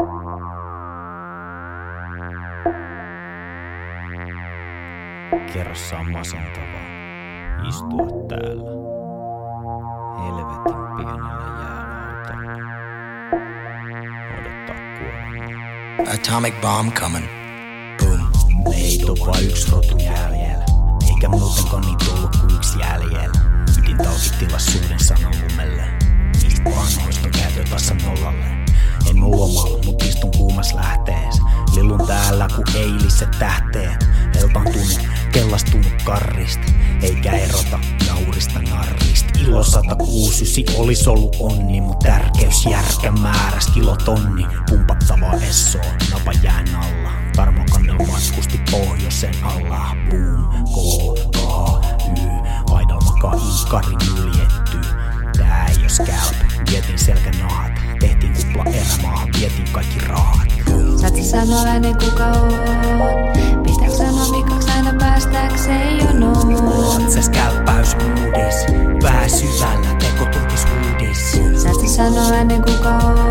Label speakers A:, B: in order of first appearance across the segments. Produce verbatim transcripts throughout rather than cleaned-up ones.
A: Kerrassa on masentavaa istua täällä helvetin pienellä jäälautalla, odottaa kuolemaa.
B: Atomic bomb coming. Boom.
A: Meitä on vaan yksi rotu jäljellä, eikä muutenkaan niin tullut kuin yksi jäljellä. Ydintaukistilaisuuden sanan lumelle, niistä vanhoista käytö tassa nollalle. En oo lomalla, mut istun kuumas lähtees. Lillun täällä ku eiliset tähteet. Helpantunut, kellastunut karrista, eikä erota naurista narrista. Ilo sata kuusikymmentäyhdeksän olis ollut onni, mut tärkeys järkä määräs kilotonni. Pumpattavaa essoo, napa jään alla. Tarmo kannel matkusti pohjoisen alla. Boom, ko, ka, y. Aidal makaa inkari nyljetty. Tää ei oo scalp, vietin selkänahat. Tehtiin kupla erämaahan, vietin kaikki rahat.
C: Saat sä sanoa ennen kuka oot? Pitääks sanoa vikaksi aina päästääkseen jonoon?
A: Oot sä scalppäys moodis, vähän syvällä tekoturkis huudis.
C: Saat sä sanoa ennen kuka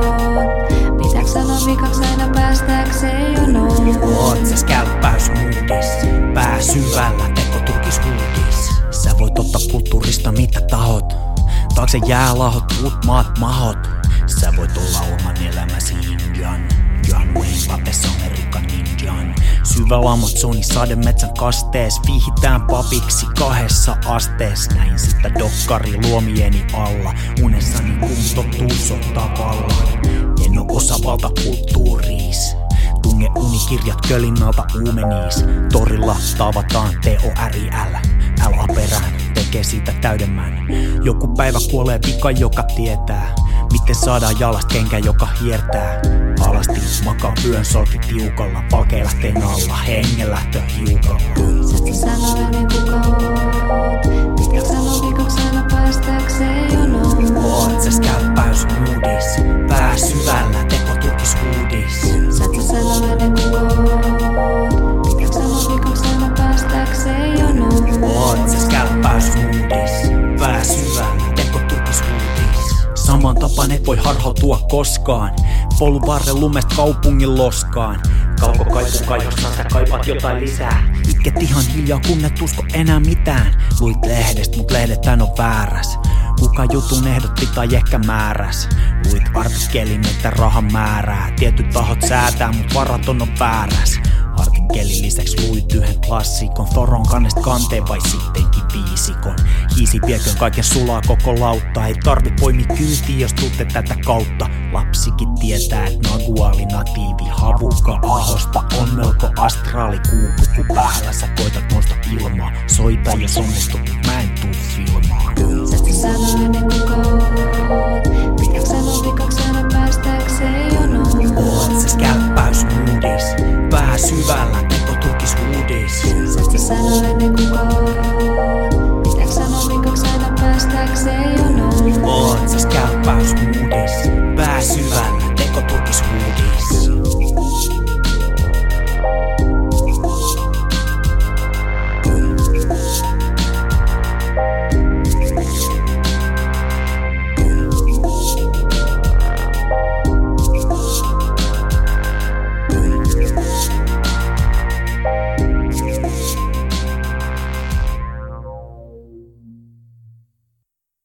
C: oot? Pitääks sanoa vikaksi aina päästääkseen jonoon?
A: Oot sä scalppäys moodis, vähän syvällä tekoturkis huudis. Sä voit ottaa kulttuurista mitä tahot, taakse jäälahot, muut maat mahot. Sä voit olla oman elämäsi Indian, John Wayne Papes Amerikan Indian. Syvällä Amazonin sademetsän kastees, vihitään papiksi kahdessa astees. Näin sitä dokkari luomieni alla, unessani kuntotuus ottaa vallan. En oo osa valtakulttuuriis, tunge unikirjat kölinnalta uumeniis. Torilla tavataan T O R I L, L perään tekee siitä täydemmän. Joku päivä kuolee vika, joka tietää miten saadaan jalasta kenkä, joka hiertää. Alasti makaa yön solki tiukalla, palkelähteen alla, hengenlähtö hiukalla.
C: Saat sä sanoa ennen kuka oot? Pitääks sanoa vikaksi aina päästääkseen jonoon?
A: Oot sä scalppäys moodis, pää syvällä tekoturkis huudis.
C: Saat sä sanoa ennen kuka oot? Pitääks sanoa vikaksi aina päästääkseen jonoon?
A: Oot sä scalppäys moodis, pää syvällä tekoturkis huudis. Saman tapaan et voi harhautua koskaan, polun varren lumesta kaupungin loskaan. Kauko kaipuu kaihossaan, sä kaipaat jotain lisää. Itket ihan hiljaa kun et usko enää mitään. Luit lehdestä, mut lehdet tän on vääräs. Kuka jutun ehdotti tai ehkä määräs. Luit artikkelin, että rahan määrää. Tietyt tahot säätää, mut varaton on vääräs. Artikkelin lisäksi luit yhden klassikon. Thoron kannesta kanteen vai sittenkin viisikon. Hiisi vieköön kaiken sulaa koko lautta. Ei tarvi poimi kyytiin jos tuutte tätä kautta. Lapsikin tietää et Naguali natiivi havukka ahosta on melko astraali kuupu. Kun päällä sä koitat nousta ilmaa. Soita jos onnistut, mä en tuu filmaan.
C: Saat sä sanoa ennen kuka